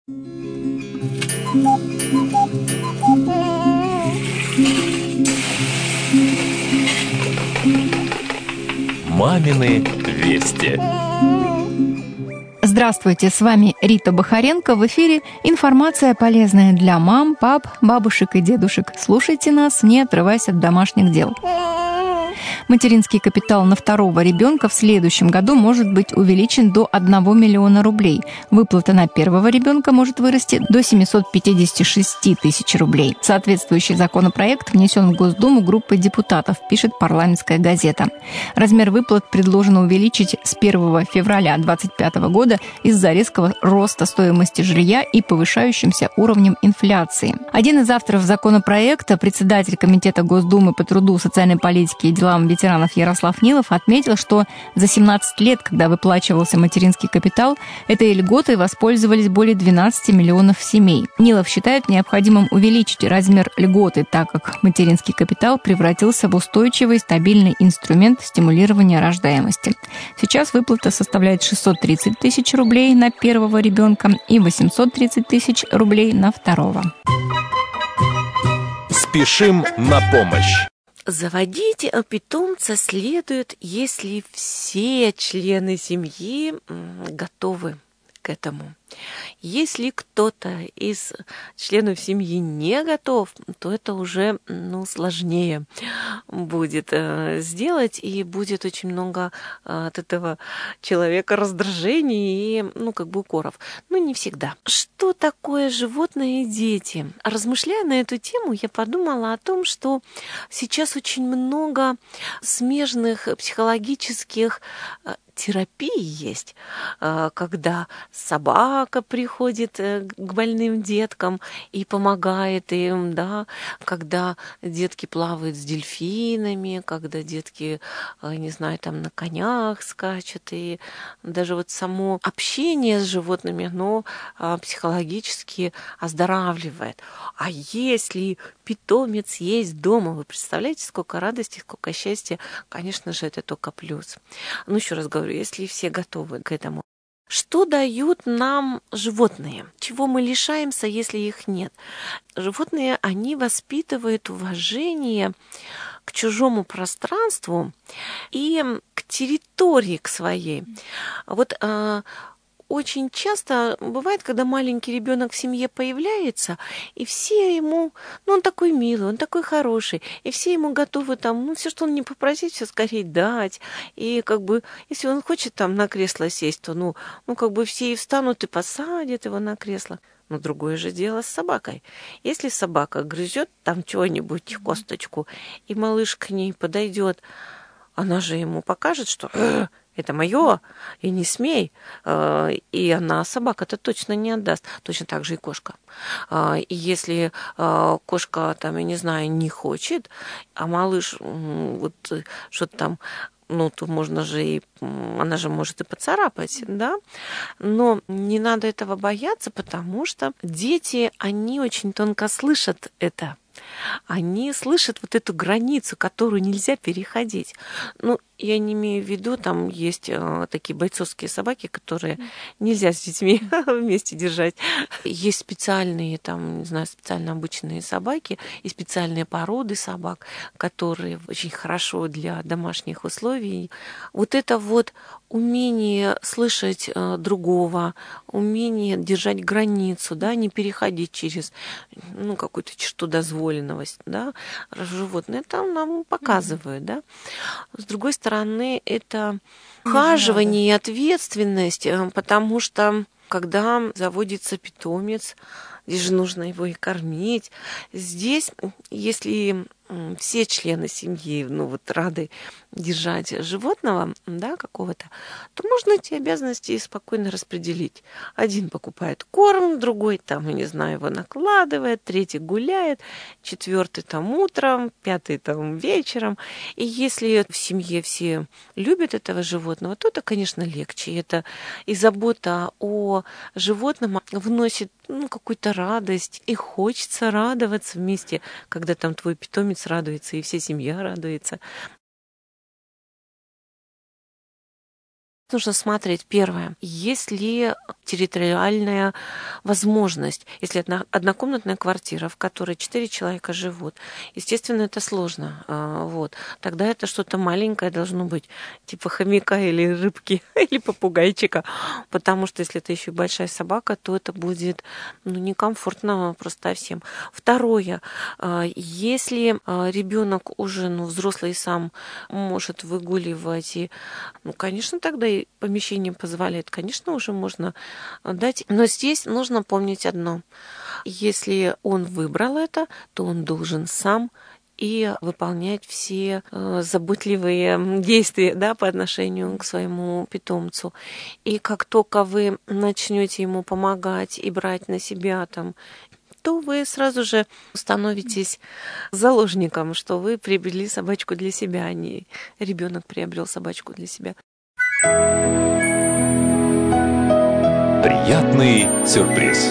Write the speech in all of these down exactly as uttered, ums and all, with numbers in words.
Мамины вести. Здравствуйте, с вами Рита Бахаренко. В эфире информация, полезная для мам, пап, бабушек и дедушек. Слушайте нас, не отрываясь от домашних дел. Материнский капитал на второго ребенка в следующем году может быть увеличен до одного миллиона рублей. Выплата на первого ребенка может вырасти до семьсот пятьдесят шесть тысяч рублей. Соответствующий законопроект внесен в Госдуму группой депутатов, пишет «Парламентская газета». Размер выплат предложено увеличить с первого февраля две тысячи двадцать пятого года из-за резкого роста стоимости жилья и повышающимся уровнем инфляции. Один из авторов законопроекта, председатель Комитета Госдумы по труду, социальной политике и делам ветеранов Ярослав Нилов, отметил, что за семнадцать лет, когда выплачивался материнский капитал, этой льготой воспользовались более двенадцати миллионов семей. Нилов считает необходимым увеличить размер льготы, так как материнский капитал превратился в устойчивый, стабильный инструмент стимулирования рождаемости. Сейчас выплата составляет шестьсот тридцать тысяч рублей на первого ребенка и восемьсот тридцать тысяч рублей на второго. Спешим на помощь. Заводить питомца следует, если все члены семьи готовы к этому. Если кто-то из членов семьи не готов, то это уже ну, сложнее будет э, сделать, и будет очень много э, от этого человека раздражений и ну, как бы укоров. Но не всегда. Что такое животные и дети? Размышляя на эту тему, я подумала о том, что сейчас очень много смежных психологических терапии есть, когда собака приходит к больным деткам и помогает им, да, когда детки плавают с дельфинами, когда детки, не знаю, там на конях скачут, и даже вот само общение с животными, оно психологически оздоравливает. А если питомец есть дома, вы представляете, сколько радости, сколько счастья, конечно же, это только плюс. Ну, еще раз говорю, если все готовы к этому. Что дают нам животные? Чего мы лишаемся, если их нет? Животные, они воспитывают уважение к чужому пространству и к территории к своей. Вот очень часто бывает, когда маленький ребенок в семье появляется, и все ему, ну, он такой милый, он такой хороший, и все ему готовы там, ну, все, что он не попросит, все скорее дать. И как бы, если он хочет там на кресло сесть, то, ну, ну как бы все и встанут и посадят его на кресло. Но другое же дело с собакой. Если собака грызет там чего-нибудь, косточку, и малыш к ней подойдет, она же ему покажет, что это мое, и не смей. И она, собака-то точно не отдаст. Точно так же и кошка. И если кошка, там, я не знаю, не хочет, а малыш вот что-то там, ну, то можно же и, она же может и поцарапать, да, но не надо этого бояться, потому что дети, они очень тонко слышат это. Они слышат вот эту границу, которую нельзя переходить. Ну, я не имею в виду, там есть э, такие бойцовские собаки, которые нельзя с детьми вместе держать. Есть специальные, там, не знаю, специально обученные собаки и специальные породы собак, которые очень хорошо для домашних условий. Вот это вот умение слышать э, другого, умение держать границу, да, не переходить через, ну, какую-то черту дозволенность, да, животные там нам показывают, да. С другой стороны, это ухаживание и ответственность, потому что когда заводится питомец, здесь же нужно его и кормить. Здесь, если все члены семьи, ну вот рады держать животного, да, какого-то, то можно эти обязанности спокойно распределить. Один покупает корм, другой там, я не знаю, его накладывает, третий гуляет, четвертый там утром, пятый там вечером. И если в семье все любят этого животного, то это, конечно, легче. Это и забота о животном вносит ну, какую-то радость, и хочется радоваться вместе, когда там твой питомец радуется, и вся семья радуется. Нужно смотреть, первое, есть ли территориальная возможность. Если это однокомнатная квартира, в которой четыре человека живут, естественно, это сложно. Вот. Тогда это что-то маленькое должно быть, типа хомяка или рыбки, или попугайчика. Потому что если это еще и большая собака, то это будет ну, некомфортно просто всем. Второе, если ребенок уже ну, взрослый сам может выгуливать, и, ну, конечно, тогда и помещение позволяет, конечно, уже можно дать. Но здесь нужно помнить одно. Если он выбрал это, то он должен сам и выполнять все э, заботливые действия, да, по отношению к своему питомцу. И как только вы начнете ему помогать и брать на себя там, то вы сразу же становитесь заложником, что вы приобрели собачку для себя, а не ребенок приобрел собачку для себя. Приятный сюрприз.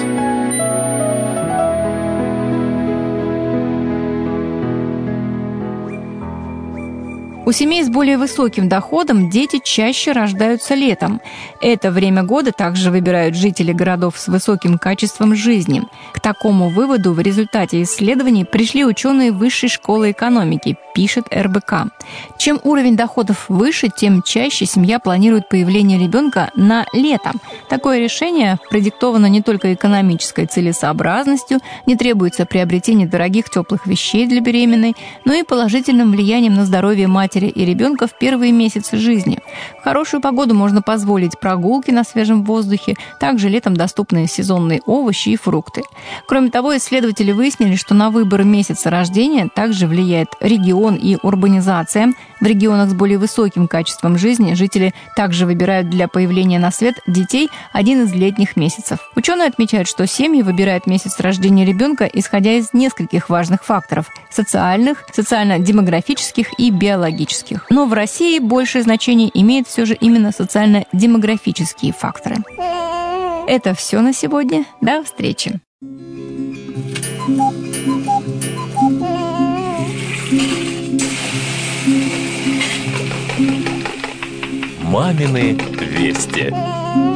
У семей с более высоким доходом дети чаще рождаются летом. Это время года также выбирают жители городов с высоким качеством жизни. К такому выводу в результате исследований пришли ученые Высшей школы экономики, пишет эр бэ ка. Чем уровень доходов выше, тем чаще семья планирует появление ребенка на лето. Такое решение продиктовано не только экономической целесообразностью, не требуется приобретение дорогих теплых вещей для беременной, но и положительным влиянием на здоровье матери и ребенка в первые месяцы жизни. В хорошую погоду можно позволить прогулки на свежем воздухе, также летом доступны сезонные овощи и фрукты. Кроме того, исследователи выяснили, что на выбор месяца рождения также влияет регион и урбанизация. В регионах с более высоким качеством жизни жители также выбирают для появления на свет детей один из летних месяцев. Ученые отмечают, что семьи выбирают месяц рождения ребенка, исходя из нескольких важных факторов – социальных, социально-демографических и биологических. Но в России большее значение имеет все же именно социально-демографические факторы. Это все на сегодня. До встречи. Мамины вести.